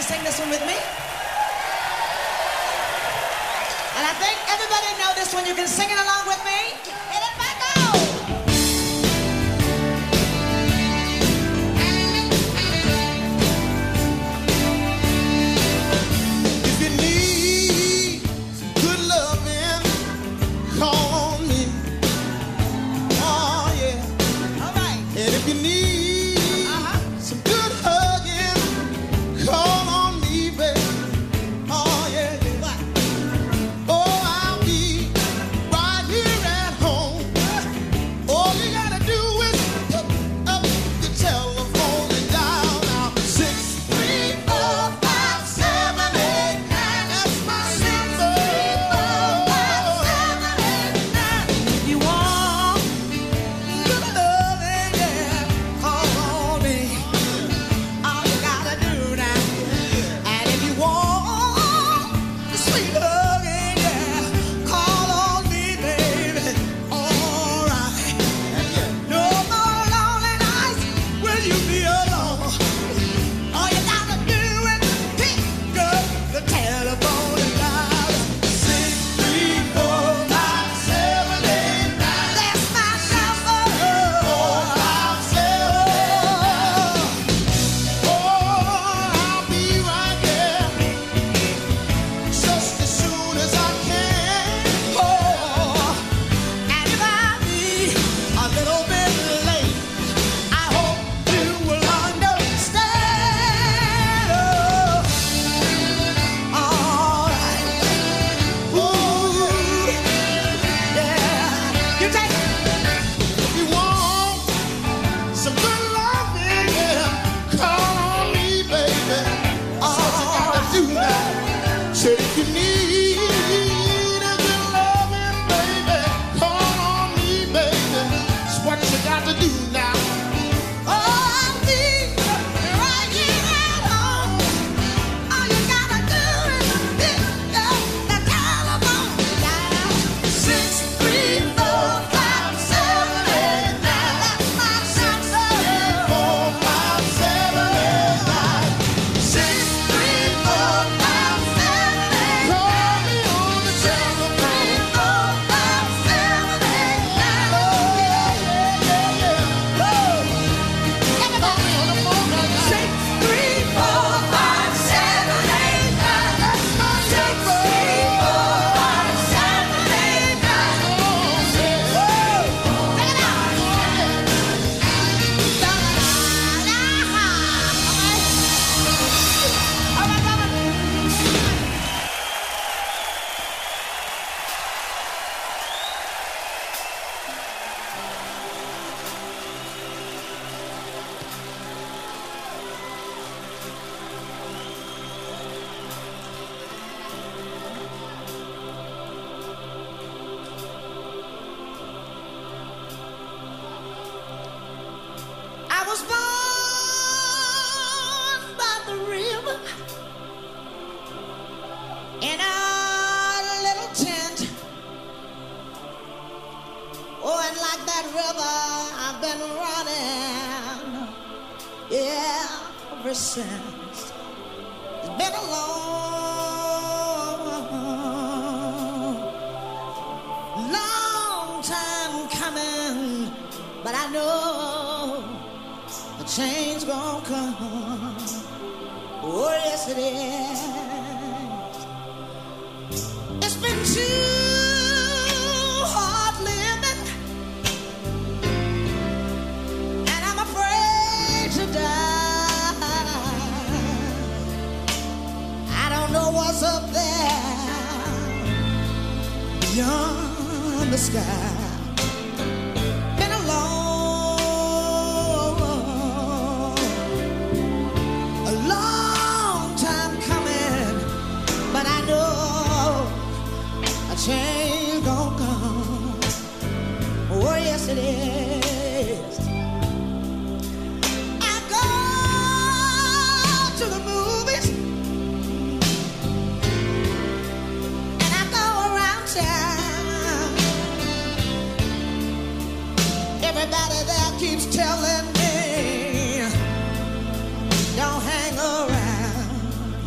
sing this one with me? And I think everybody know this one. You can sing it along with me. Hit it back out. If you need some good loving, call on me. Oh yeah. All right. And if you need some good hugging, call on me, baby. Oh yeah. Oh, I'll be right here at home. All you gotta do is hook up the telephone and dial now 6345789. That's my number. If you want good loving, yeah, call on me. All you gotta do now. And if you want the sweet hugging, yeah, call on me, baby. All right. No more lonely nights when you be alone. All you gotta do is pick up the telephone and dial 6345789. That's my number. I'll be right there just as soon as I can. And if I be a little bit late, I hope you will understand. All right. Ooh, yeah. You take it. If you want some good loving, yeah, call on me, baby. That's what you gotta do now. Said if you need a good loving, baby, call on me, baby. That's what you got to do now. I'll be right here at home. All you gotta do is pick up the telephone dial 6345789. That's my number. 45789. 6345789. Call me on the telephone. 6345789. Oh, yeah, yeah, yeah, yeah. Everybody on the phone right now. 6345789. That's my number. 6345789. Take it out. All right, Robert. I was born by the river in a little tent. Oh, and like that river, I've been running, yeah, ever since. It's been a long time coming, but I know a change gonna come. Oh, yes it is. It's been too hard living, and I'm afraid to die. I don't know what's up there beyond the sky. Been a long time coming, but I know a change gonna come. Oh, yes it is. I go to the movies and I go around town. Everybody there keeps telling me don't hang around.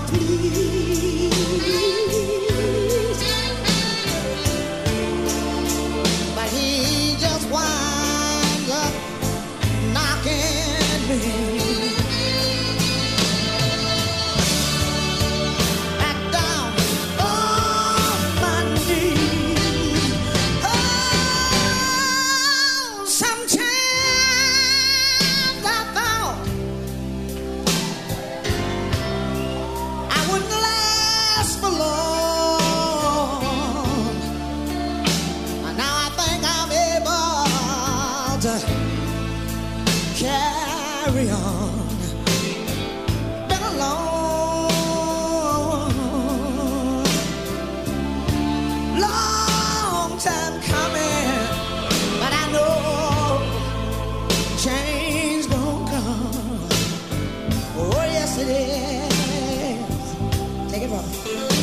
please. But he just winds up knocking me back down on my knees. Oh, sometimes I thought I wouldn't last for long. Now I think I'm able to carry on. Been a long time coming, but I know change gonna come. Oh yes it is. Take it from.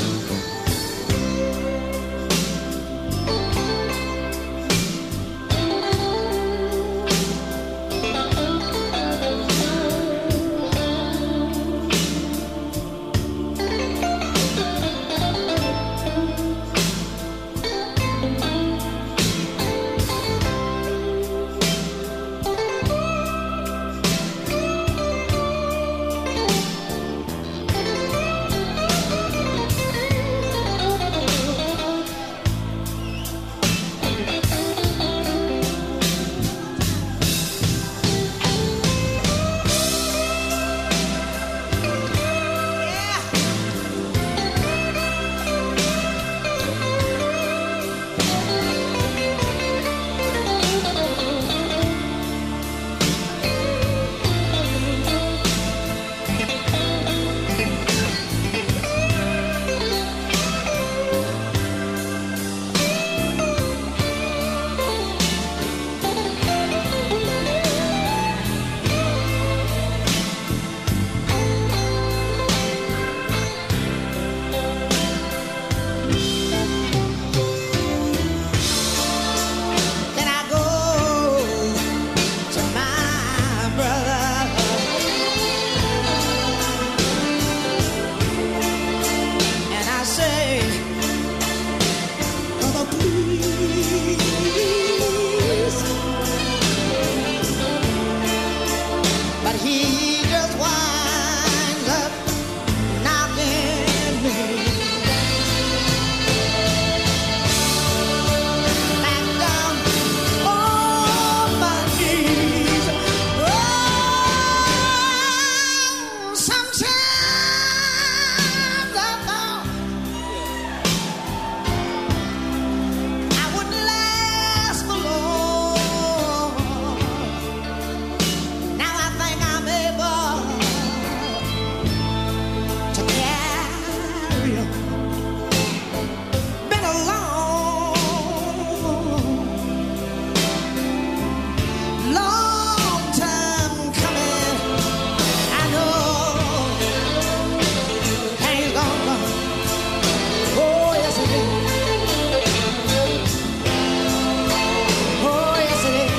Then I go to my brother and I say, "Brother, please." But he just winds up knocking me back down on my knees. Oh, sometimes I thought I wouldn't last for long. Now I think I'm able to carry on. Been a long time coming. I know ain't gonna. Oh yes it is. Oh yes it is.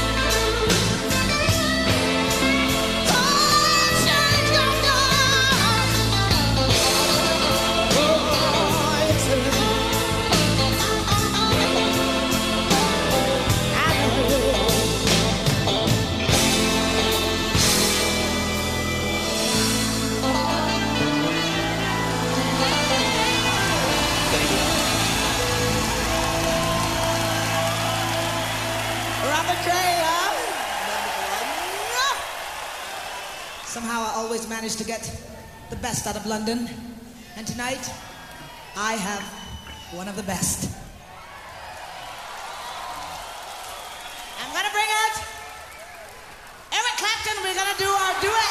Oh, change gonna come. Oh yes it is. I know. Robert Cray, somehow I always manage to get the best out of London. And tonight, I have one of the best. I'm gonna bring it. Eric Clapton, we're gonna do our duet.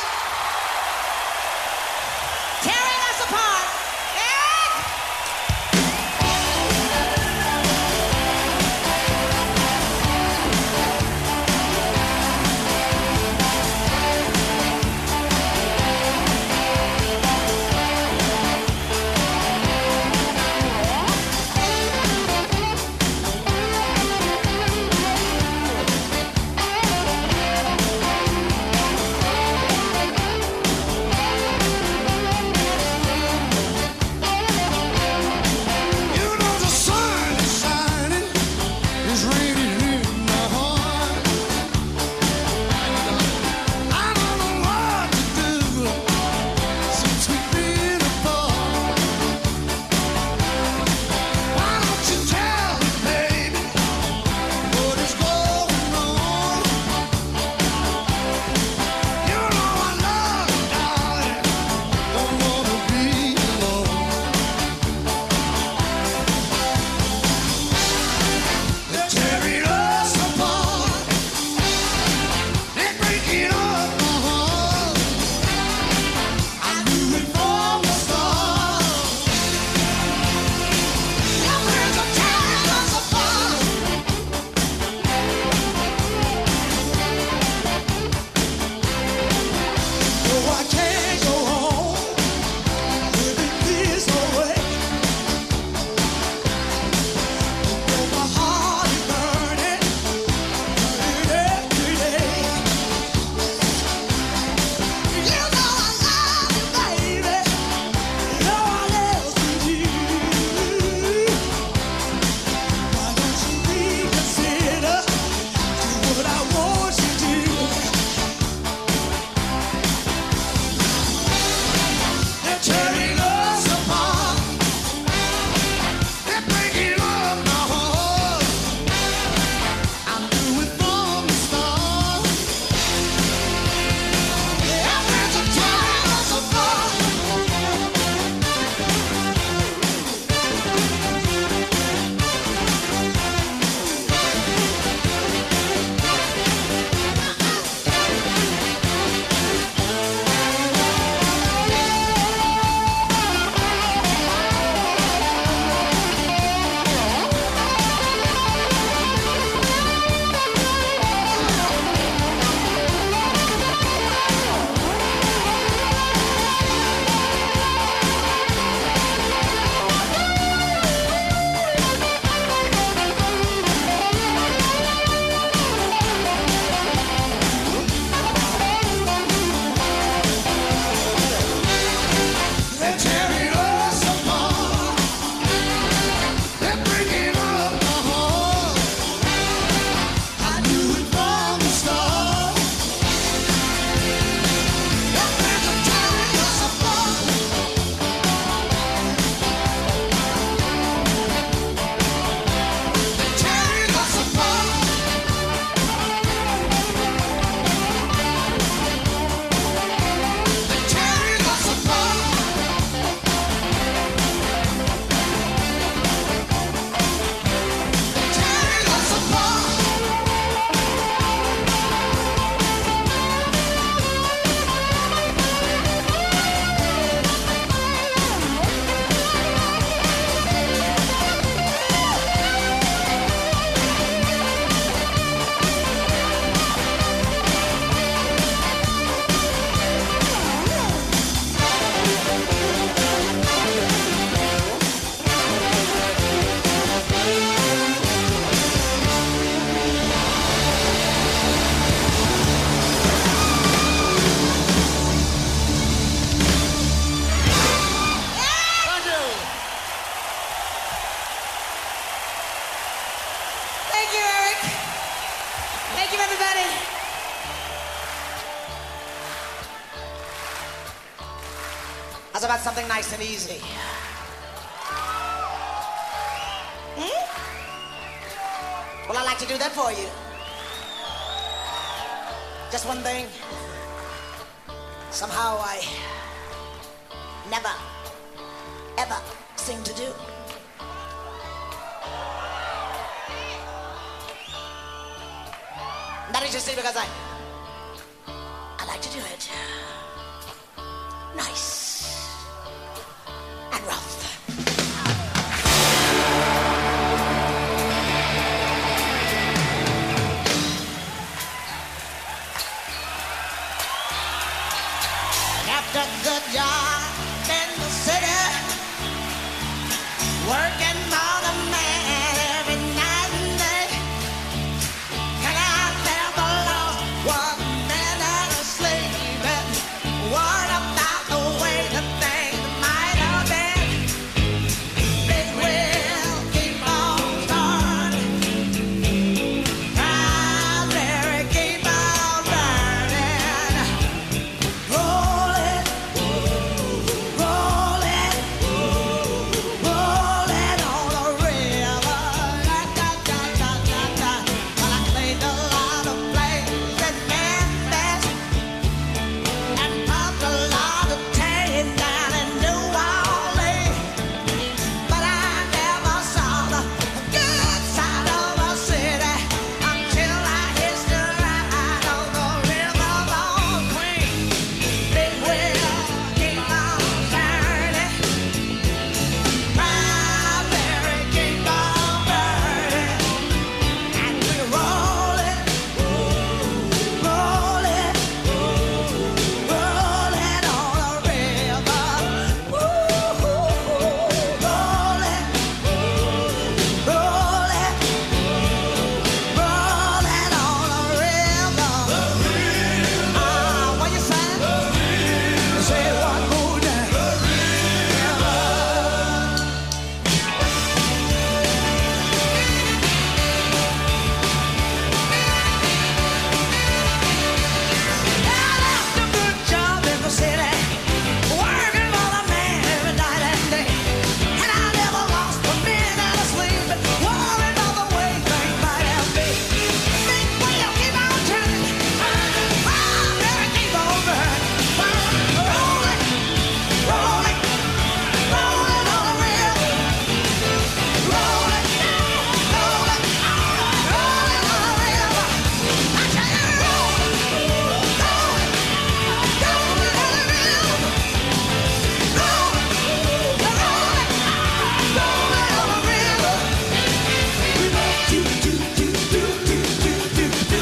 Tearing us apart. Eric! about something nice and easy? Well, I'd like to do that for you. Just one thing. Somehow I never, ever seem to do. That is just because I like to do it nice and rough. After a good job in the city, working on a man every night and day, and I never lost 1 minute of sleep. What about the way that things might have been? It will keep on starting. Primary keep on burning. Roll it, roll it, roll it on the river. Da, da, da, da, da, da. Well, I played a lot of plays in Memphis and pumped a lot of tan down in New Orleans, but I never saw the good side of a city until I hitched a ride on the river on Queen. It will keep on turning, primary keep on burning, and we roll it, roll it, roll it on the river. Roll it, roll it, roll it on the river. What you say? Say it one more time. I left a good job in the city, working for the man every night and day, and I never lost a minute of sleep, worried about the way things might have been. Big wheel keep on turning, primary keep on burning. Roll it, roll it, roll it on the river. Roll it, roll it, roll it on the river. I tell you, roll it, roll it, roll it on the river. Roll it, roll it, roll it on the river. We love do do do do do do do do.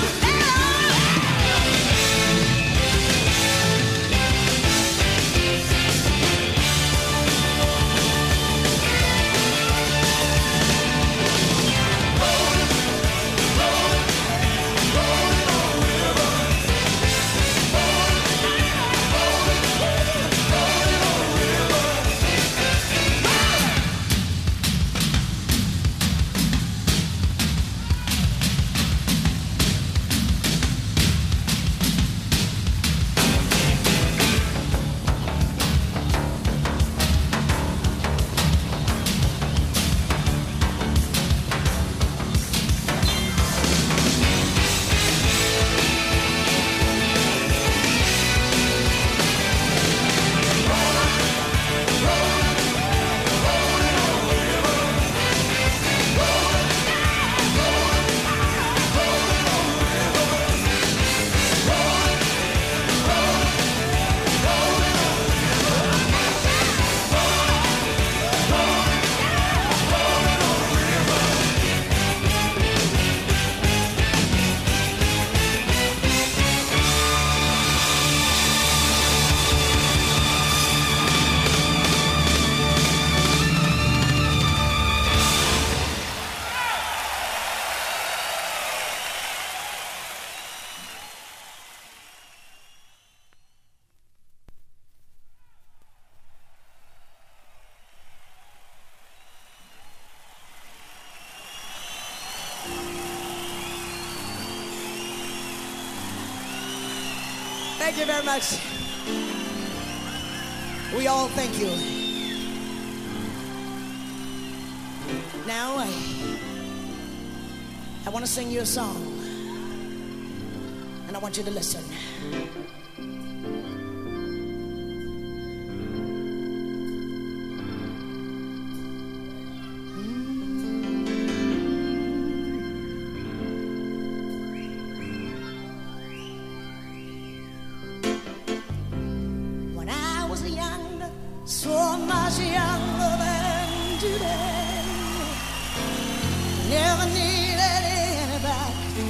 Thank you very much. We all thank you. Now, I want to sing you a song, and I want you to listen. When I was young, so much younger than today, never needed anybody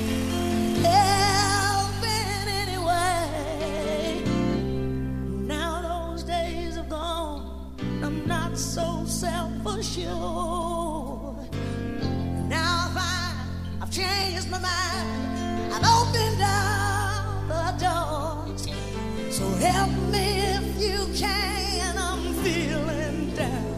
help in any way. Now those days have gone, I'm not so self-assured. Now I've changed my mind, I've opened up the doors. So help me if you can, I'm feeling down.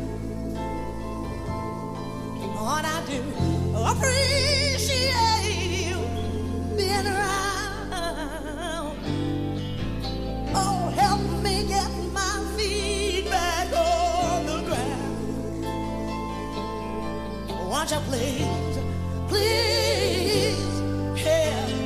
What I do, appreciate you being around. Oh, help me get my feet back on the ground. Won't you please, please help me.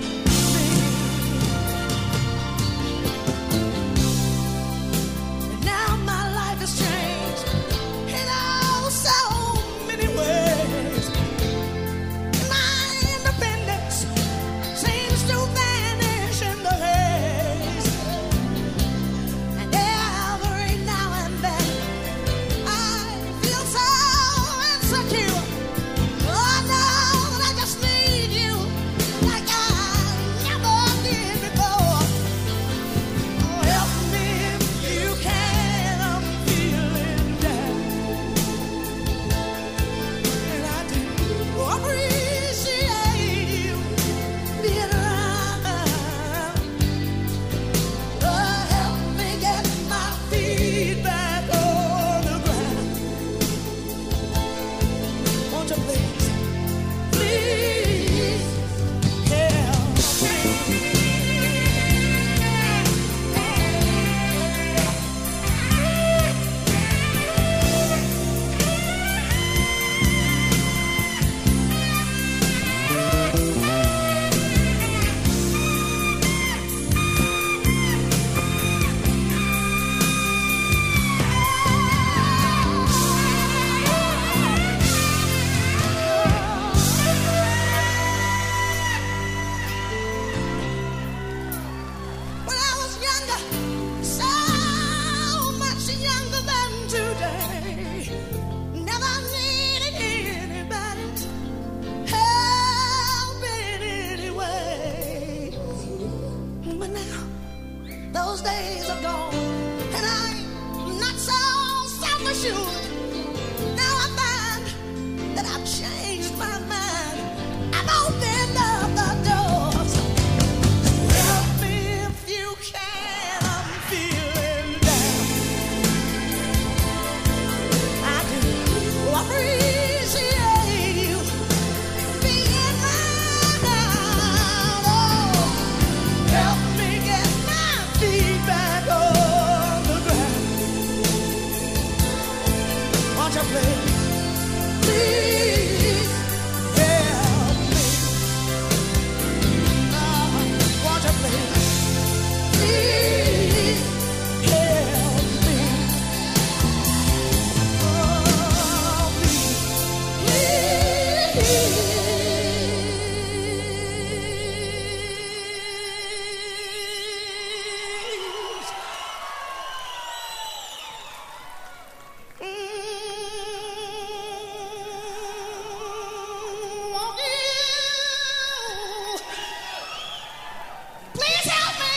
Now my life has changed in oh so many ways. My independence seems to vanish in the haze. And every now and then I feel so insecure. Oh, I know that I just need you like I never did before. Oh, help me if you can, I'm feeling down. And I do appreciate you being around. Oh, help me get my feet back on the ground. Won't you please, please help me. When I was younger, so much younger than today, never needed anybody's help in any way. But now, those days are gone, and I'm not so self-assured. Now I find that I've changed my mind. I've opened up the doors. Help me if you can, I'm feeling down. I do appreciate you being around. Oh, help me get my feet back on the ground. Won't you please, please help me? Won't you please, please help me? Oh, please. Won't you please help me?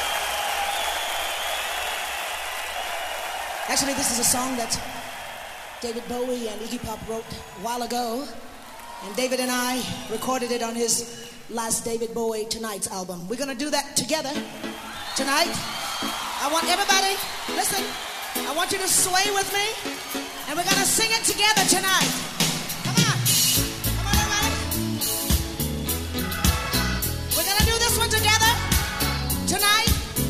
Actually, this is a song that David Bowie and Iggy Pop wrote a while ago, and David and I recorded it on his last David Bowie Tonight's album. We're gonna do that together tonight. I want everybody, listen, I want you to sway with me, and we're gonna sing it together tonight. Come on, everybody. We're gonna do this one together tonight.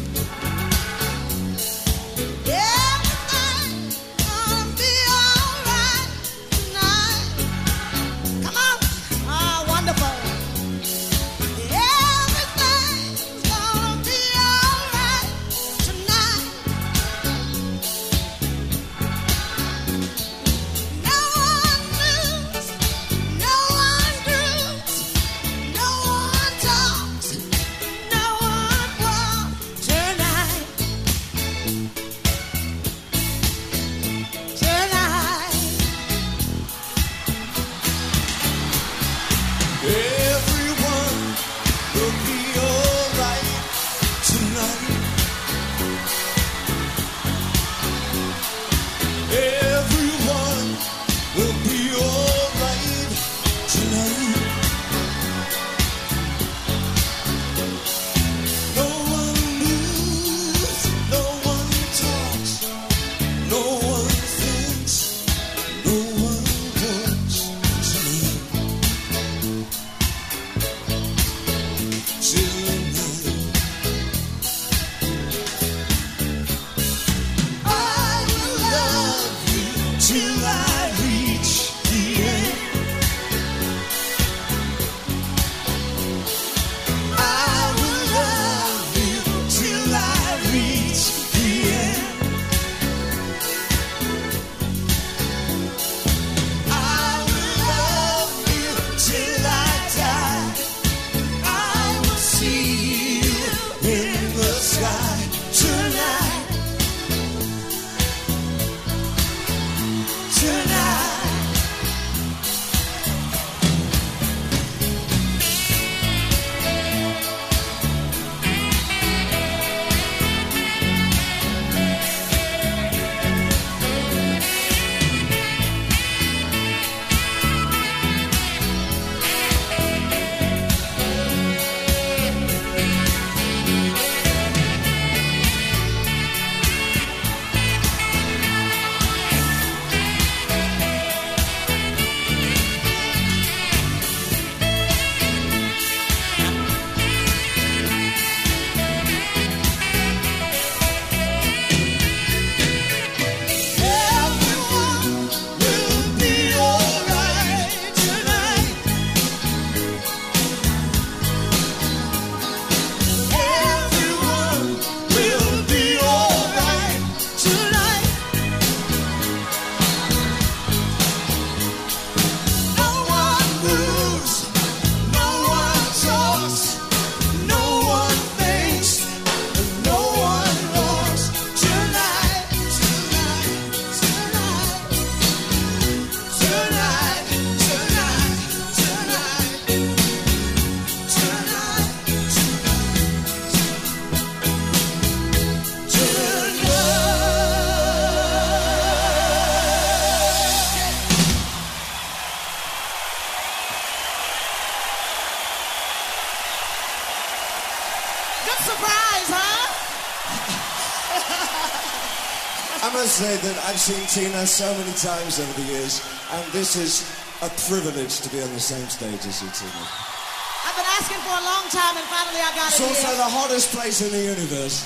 I must say that I've seen Tina so many times over the years, and this is a privilege to be on the same stage as you, Tina. I've been asking for a long time, and finally I got it. It's also the hottest place in the universe.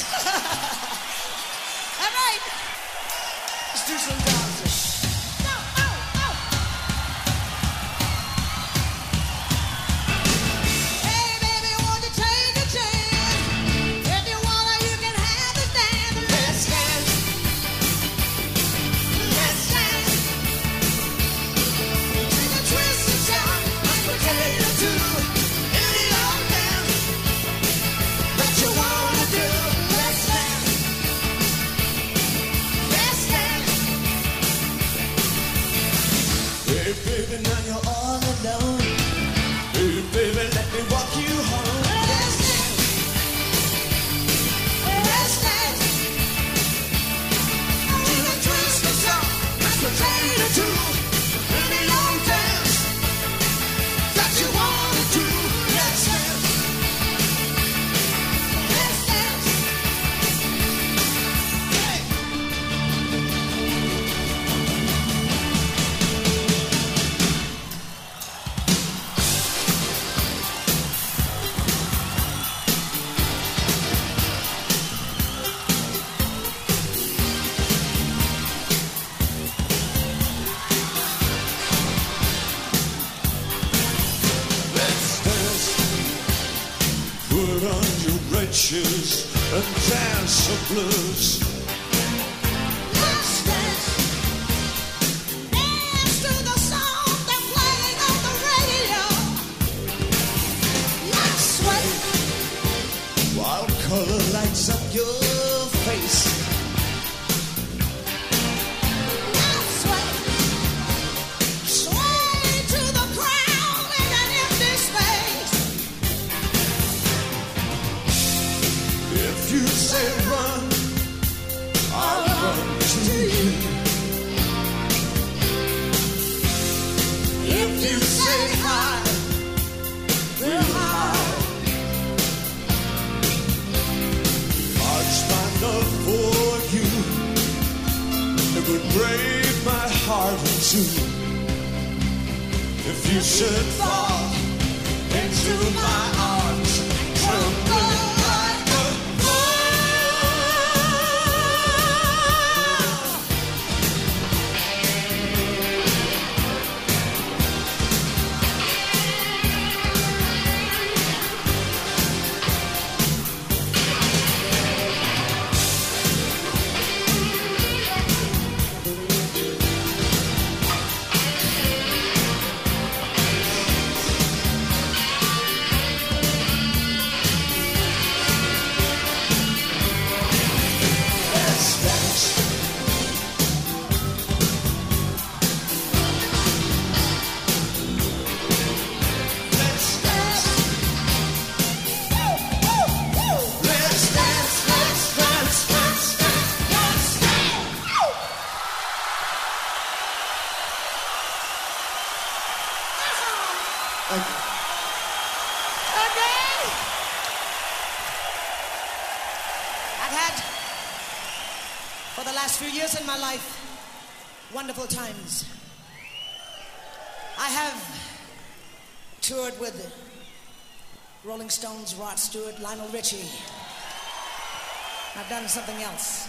All right. Let's do some dancing. What you wanna do? Let's dance. put on your red shoes and dance the blues. Let's dance. Dance to the song they're playing on the radio. Let's sway. While color lights up your face. Let's sway. Sway to the crowd in an empty space. If you say run, I'll run to you. If you say hi, we'll hide. Arch my love for you. It would break my heart in two. If you should fall into my arms, tremble like a I've had, for the last few years in my life, wonderful times. I have toured with Rolling Stones, Rod Stewart, Lionel Richie. I've done something else.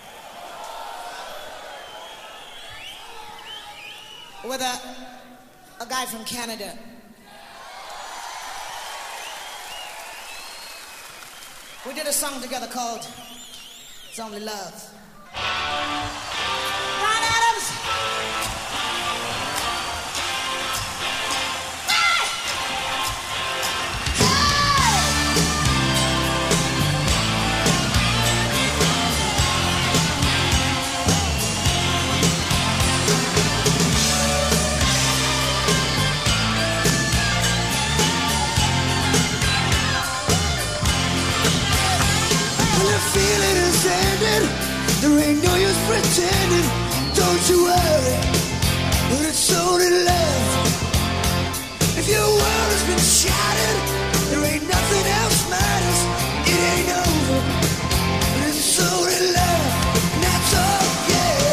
With a guy from Canada. We did a song together called It's Only Love. Bryan Adams! Feeling is ended. There ain't no use pretending. Don't you worry, but it's only love. If your world has been shattered, there ain't nothing else matters. It ain't over, but it's only love, and that's all, yeah.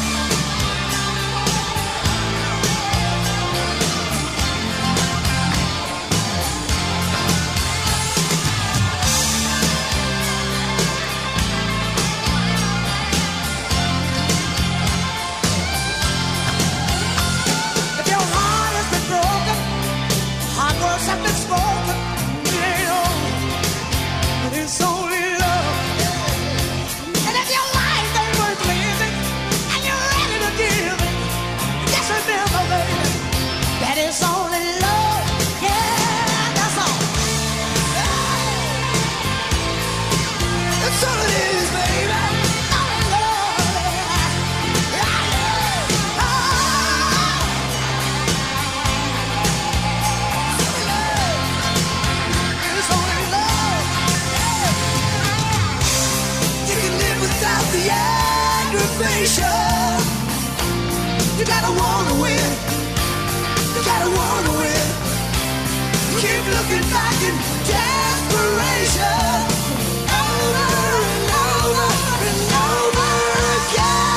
Have been spoken, it ain't over, but it's only love. And if your life ain't worth living, and you're ready to give it, just remember, baby, that it's only love. Yeah, that's all. That's all it is, baby. Only love. It's only love. You can live without the aggravation. You gotta wanna win. You gotta wanna win. Keep looking back in desperation. Over and over and over again.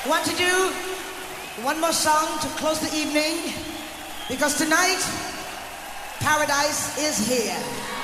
want to do one more song to close the evening because tonight paradise is here.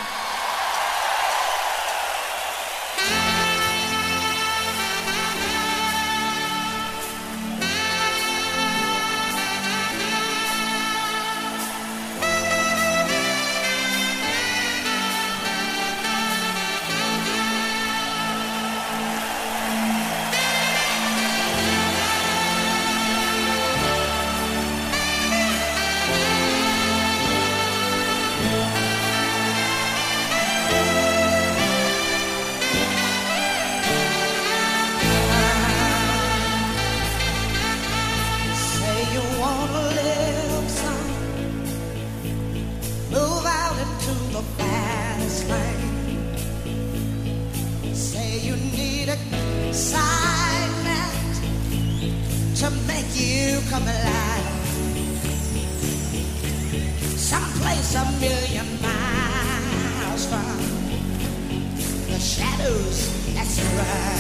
To make you come alive, someplace a million miles from the shadows that surround.